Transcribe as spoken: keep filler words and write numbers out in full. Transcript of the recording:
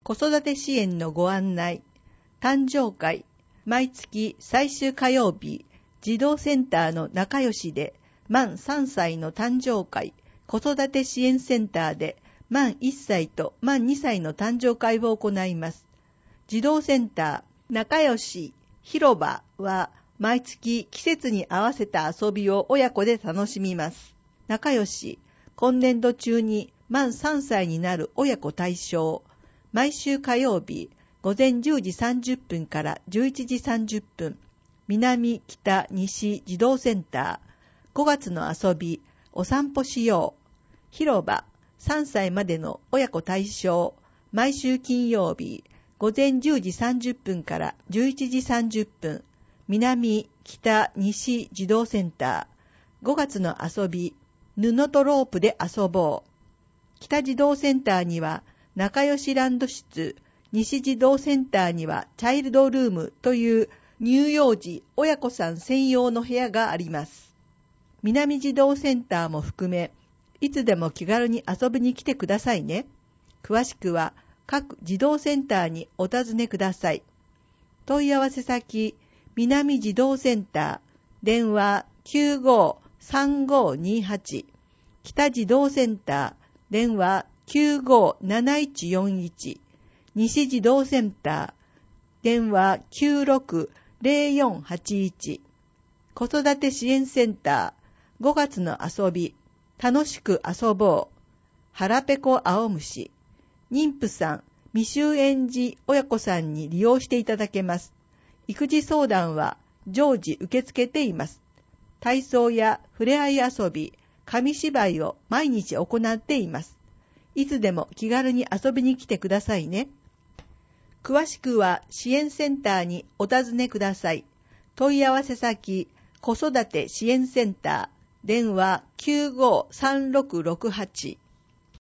子育て支援のご案内、誕生会、毎月最終火曜日、児童センターの仲良しで、満さんさいの誕生会、子育て支援センターで、満いっさいと満にさいの誕生会を行います。児童センター、仲良し広場は、毎月季節に合わせた遊びを親子で楽しみます。仲良し、今年度中に満さんさいになる親子対象、毎週火曜日、午前じゅうじさんじゅっぷんからじゅういちじさんじゅっぷん、南、北、西児童センター、ごがつの遊び、お散歩しよう、広場、さんさいまでの親子対象、毎週金曜日、午前じゅうじさんじゅっぷんからじゅういちじさんじゅっぷん、南、北、西児童センター、ごがつの遊び、布とロープで遊ぼう。北児童センターには仲良しランド室、西児童センターにはチャイルドルームという乳幼児親子さん専用の部屋があります。南児童センターも含め、いつでも気軽に遊びに来てくださいね。詳しくは各児童センターにお尋ねください。問い合わせ先、南児童センター、電話 きゅうご さんご にはち、北児童センター、電話 きゅうご なないちよんいち、西児童センター、電話 きゅうろく ぜろよんはちいち、子育て支援センター、ごがつの遊び、楽しく遊ぼう、腹ペコ青虫、妊婦さん、未就園児親子さんに利用していただけます。育児相談は常時受け付けています。体操やふれあい遊び、紙芝居を毎日行っています。いつでも気軽に遊びに来てくださいね。詳しくは支援センターにお尋ねください。問い合わせ先、子育て支援センター、電話 きゅうご さんろくろくはち